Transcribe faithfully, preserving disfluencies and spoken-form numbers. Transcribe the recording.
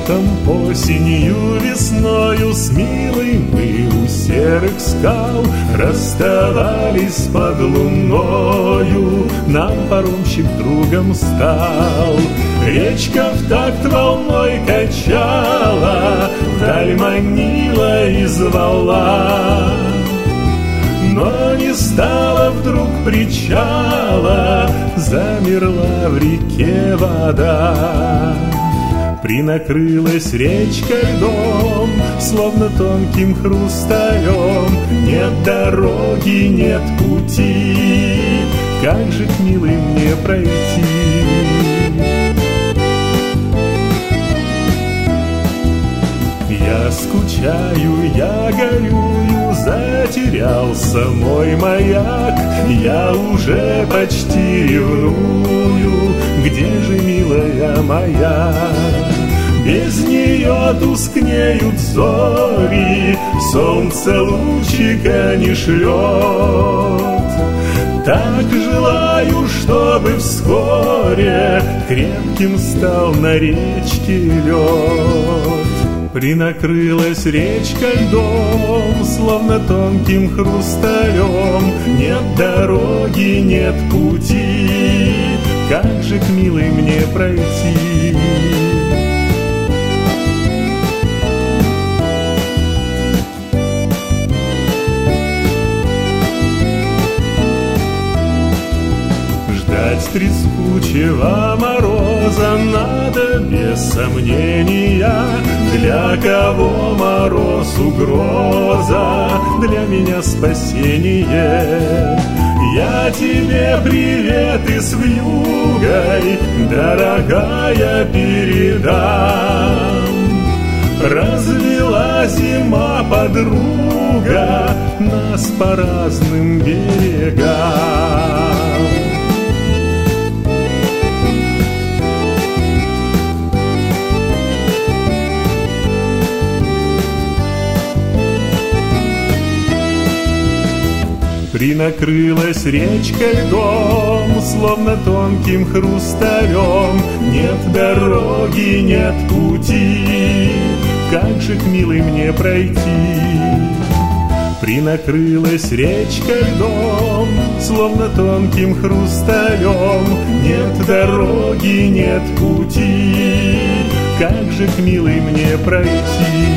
Летом, осенью, весною с милой мы у серых скал расставались под луною, нам паромщик другом стал. Речка в такт волной качала, вдаль манила и звала, но не стало вдруг причала, замерла в реке вода. Принакрылась речка льдом, словно тонким хрусталем. Нет дороги, нет пути, как же к милой мне пройти? Я скучаю, я горюю, затерялся мой маяк. Я уже почти ревную, где же, милая моя? Без нее тускнеют зори, солнце лучика не шлет. Так желаю, чтобы вскоре крепким стал на речке лед. Принакрылась речка льдом, словно тонким хрусталем. Нет дороги, нет пути, как же к милой мне пройти? Ждать трескучего мороза надо без сомнения. Для кого мороз угроза, для меня спасение. Я тебе привет и с вьюгой, дорогая, передам. Развела зима подруга нас по разным берегам. Принакрылась речка льдом, словно тонким хрусталем. Нет дороги, нет пути, как же к милой мне пройти? Принакрылась речка льдом, словно тонким хрусталем. Нет дороги, нет пути, как же к милой мне пройти?